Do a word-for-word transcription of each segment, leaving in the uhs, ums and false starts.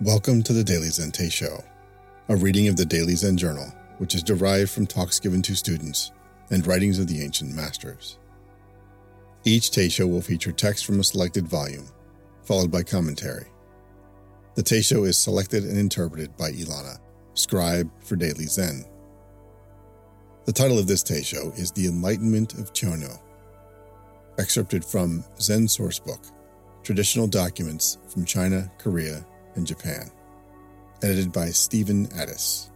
Welcome to the Daily Zen Te Show, a reading of the Daily Zen Journal, which is derived from talks given to students and writings of the ancient masters. Each Te Show will feature text from a selected volume, followed by commentary. The Te Show is selected and interpreted by Ilana, scribe for Daily Zen. The title of this Te Show is The Enlightenment of Chono, excerpted from Zen Sourcebook, Traditional Documents from China, Korea, and Japan, edited by Stephen Addis.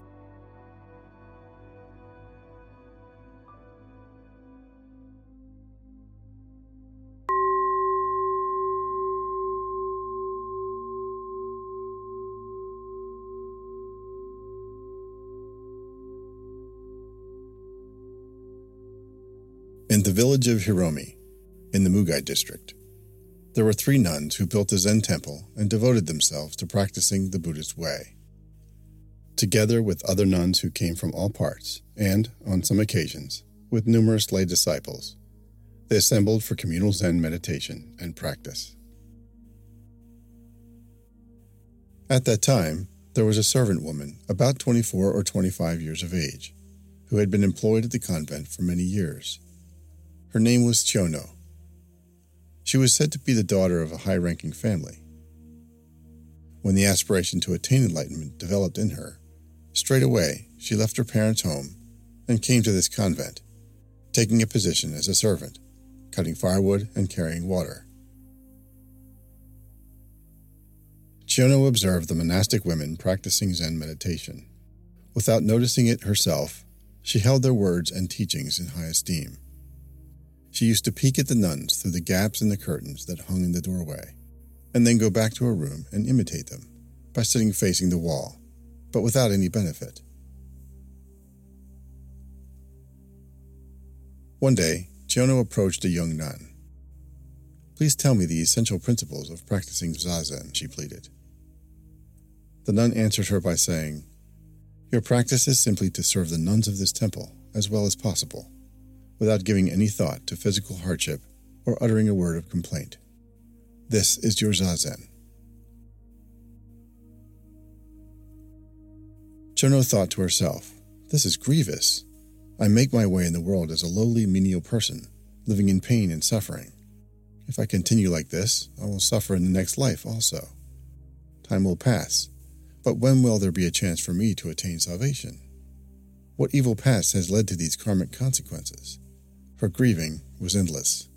In the village of Hiromi, in the Mugai district, there were three nuns who built a Zen temple and devoted themselves to practicing the Buddhist way. Together with other nuns who came from all parts, and, on some occasions, with numerous lay disciples, they assembled for communal Zen meditation and practice. At that time, there was a servant woman about twenty-four or twenty-five years of age, who had been employed at the convent for many years. Her name was Chono. She was said to be the daughter of a high-ranking family. When the aspiration to attain enlightenment developed in her, straight away she left her parents' home and came to this convent, taking a position as a servant, cutting firewood and carrying water. Chono observed the monastic women practicing Zen meditation. Without noticing it herself, she held their words and teachings in high esteem. She used to peek at the nuns through the gaps in the curtains that hung in the doorway, and then go back to her room and imitate them by sitting facing the wall, but without any benefit. One day, Chono approached a young nun. "Please tell me the essential principles of practicing Zazen," she pleaded. The nun answered her by saying, "Your practice is simply to serve the nuns of this temple as well as possible, without giving any thought to physical hardship or uttering a word of complaint. This is your Zazen." Chono thought to herself, "This is grievous. I make my way in the world as a lowly, menial person, living in pain and suffering. If I continue like this, I will suffer in the next life also. Time will pass, but when will there be a chance for me to attain salvation? What evil past has led to these karmic consequences?" Her grieving was endless.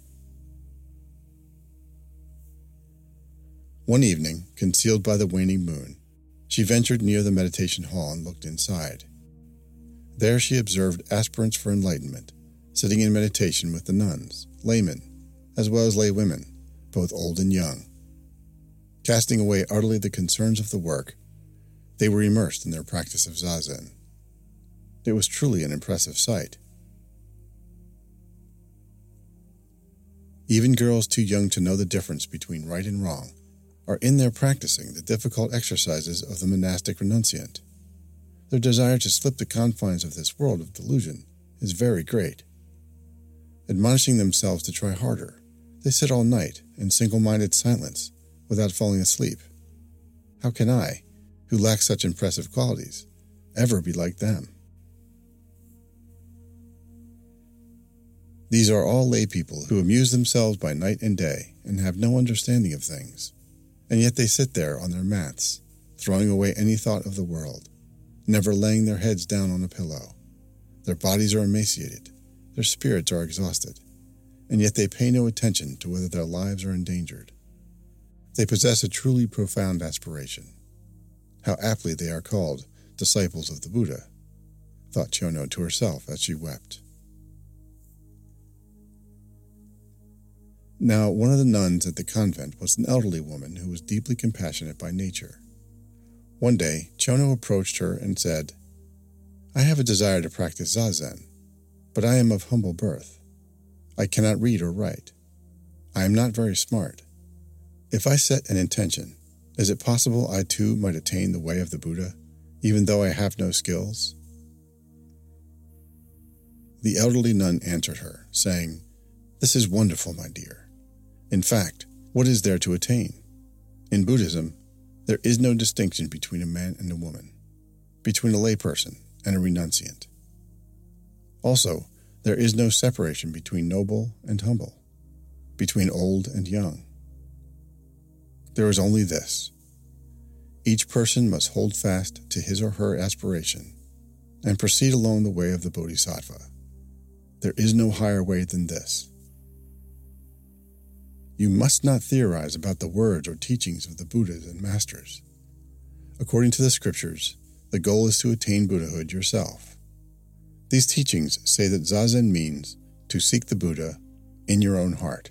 One evening, concealed by the waning moon, she ventured near the meditation hall and looked inside. There she observed aspirants for enlightenment, sitting in meditation with the nuns, laymen, as well as lay women, both old and young. Casting away utterly the concerns of the work, they were immersed in their practice of Zazen. It was truly an impressive sight. Even girls too young to know the difference between right and wrong are in there practicing the difficult exercises of the monastic renunciant. Their desire to slip the confines of this world of delusion is very great. Admonishing themselves to try harder, they sit all night in single-minded silence without falling asleep. How can I, who lack such impressive qualities, ever be like them? These are all lay people who amuse themselves by night and day and have no understanding of things, and yet they sit there on their mats, throwing away any thought of the world, never laying their heads down on a pillow. Their bodies are emaciated, their spirits are exhausted, and yet they pay no attention to whether their lives are endangered. They possess a truly profound aspiration. How aptly they are called disciples of the Buddha, thought Chono to herself as she wept. Now, one of the nuns at the convent was an elderly woman who was deeply compassionate by nature. One day, Chono approached her and said, "I have a desire to practice Zazen, but I am of humble birth. I cannot read or write. I am not very smart. If I set an intention, is it possible I too might attain the way of the Buddha, even though I have no skills?" The elderly nun answered her, saying, "This is wonderful, my dear. In fact, what is there to attain? In Buddhism, There is no distinction between a man and a woman, between a layperson and a renunciant. Also, there is no separation between noble and humble, between old and young. There is only this: each person must hold fast to his or her aspiration and proceed along the way of the Bodhisattva. There is no higher way than this. You must not theorize about the words or teachings of the Buddhas and Masters. According to the scriptures, the goal is to attain Buddhahood yourself. These teachings say that Zazen means to seek the Buddha in your own heart.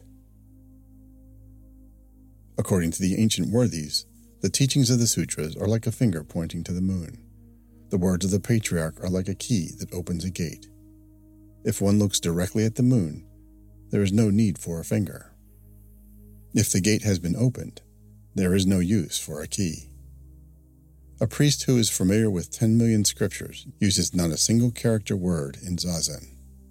According to the ancient worthies, the teachings of the sutras are like a finger pointing to the moon. The words of the patriarch are like a key that opens a gate. If one looks directly at the moon, there is no need for a finger. If the gate has been opened, there is no use for a key. A priest who is familiar with ten million scriptures uses not a single character word in Zazen.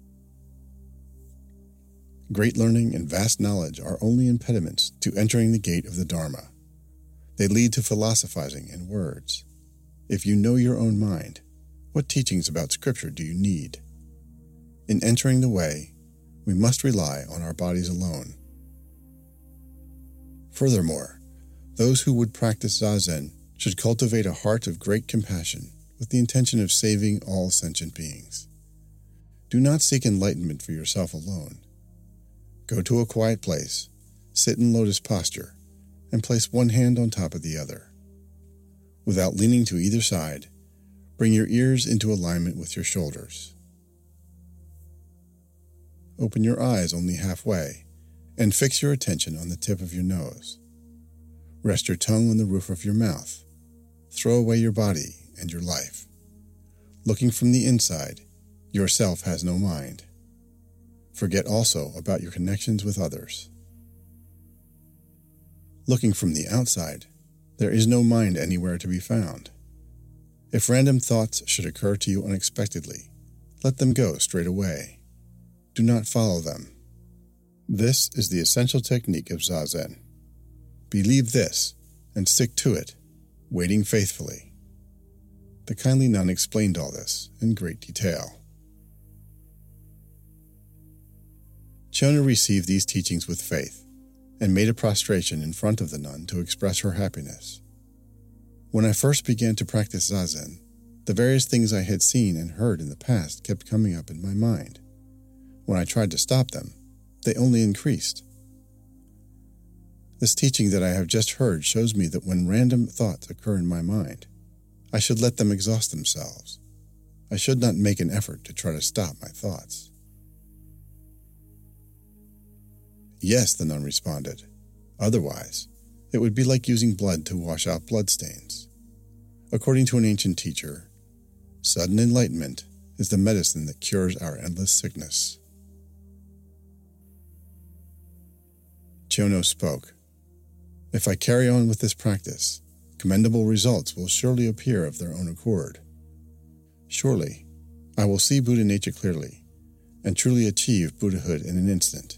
Great learning and vast knowledge are only impediments to entering the gate of the Dharma. They lead to philosophizing in words. If you know your own mind, what teachings about scripture do you need? In entering the way, we must rely on our bodies alone. Furthermore, those who would practice Zazen should cultivate a heart of great compassion with the intention of saving all sentient beings. Do not seek enlightenment for yourself alone. Go to a quiet place, sit in lotus posture, and place one hand on top of the other. Without leaning to either side, bring your ears into alignment with your shoulders. Open your eyes only halfway, and fix your attention on the tip of your nose. Rest your tongue on the roof of your mouth. Throw away your body and your life. Looking from the inside, yourself has no mind. Forget also about your connections with others. Looking from the outside, there is no mind anywhere to be found. If random thoughts should occur to you unexpectedly, let them go straight away. Do not follow them. This is the essential technique of Zazen. Believe this and stick to it, waiting faithfully. The kindly nun explained all this in great detail. Chono received these teachings with faith and made a prostration in front of the nun to express her happiness. When I first began to practice Zazen, the various things I had seen and heard in the past kept coming up in my mind. When I tried to stop them, they only increased. This teaching that I have just heard shows me that when random thoughts occur in my mind, I should let them exhaust themselves. I should not make an effort to try to stop my thoughts. Yes, the nun responded. Otherwise, it would be like using blood to wash out bloodstains. According to an ancient teacher, sudden enlightenment is the medicine that cures our endless sickness. Chono spoke. If I carry on with this practice, commendable results will surely appear of their own accord. Surely, I will see Buddha nature clearly and truly achieve Buddhahood in an instant.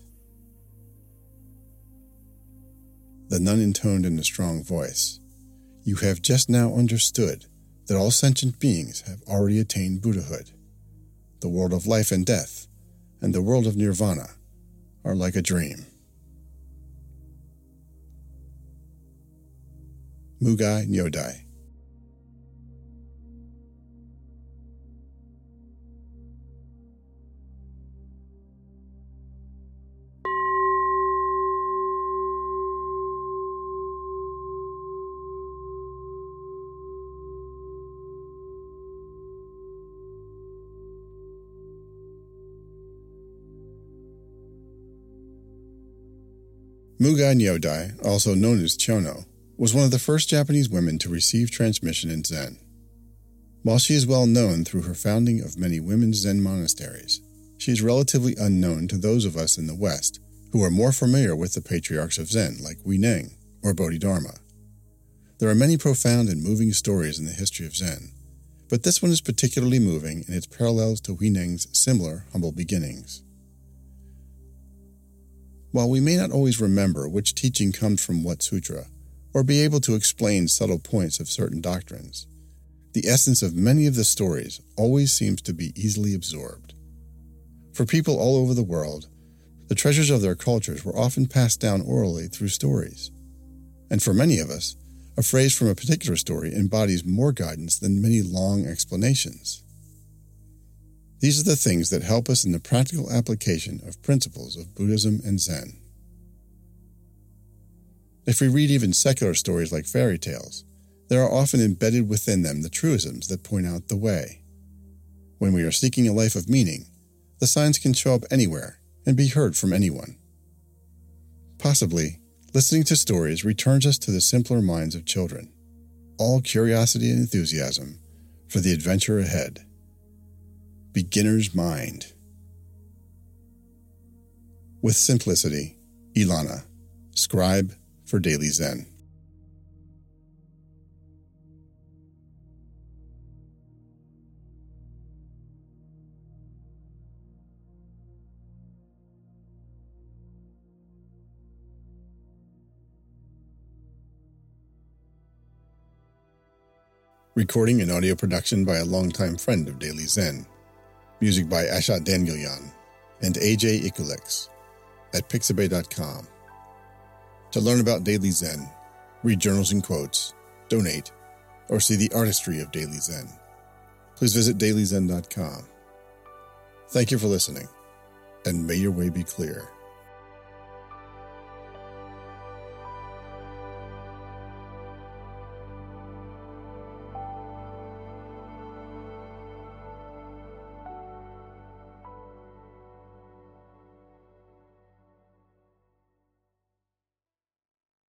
The nun intoned in a strong voice, You have just now understood that all sentient beings have already attained Buddhahood. The world of life and death and the world of nirvana are like a dream. Mugai Nyodai. Mugai Nyodai, also known as Chono, was one of the first Japanese women to receive transmission in Zen. While she is well known through her founding of many women's Zen monasteries, she is relatively unknown to those of us in the West who are more familiar with the patriarchs of Zen like Huineng or Bodhidharma. There are many profound and moving stories in the history of Zen, but this one is particularly moving in its parallels to Huineng's similar humble beginnings. While we may not always remember which teaching comes from what sutra, or be able to explain subtle points of certain doctrines, the essence of many of the stories always seems to be easily absorbed. For people all over the world, the treasures of their cultures were often passed down orally through stories. And for many of us, a phrase from a particular story embodies more guidance than many long explanations. These are the things that help us in the practical application of principles of Buddhism and Zen. If we read even secular stories like fairy tales, there are often embedded within them the truisms that point out the way. When we are seeking a life of meaning, the signs can show up anywhere and be heard from anyone. Possibly, listening to stories returns us to the simpler minds of children, all curiosity and enthusiasm for the adventure ahead. Beginner's mind. With simplicity, Ilana, scribe for Daily Zen. Recording and audio production by a longtime friend of Daily Zen. Music by Ashat Danielyan and A J Ikulex at pixabay dot com. To learn about Daily Zen, read journals and quotes, donate, or see the artistry of Daily Zen, please visit daily zen dot com. Thank you for listening, and may your way be clear.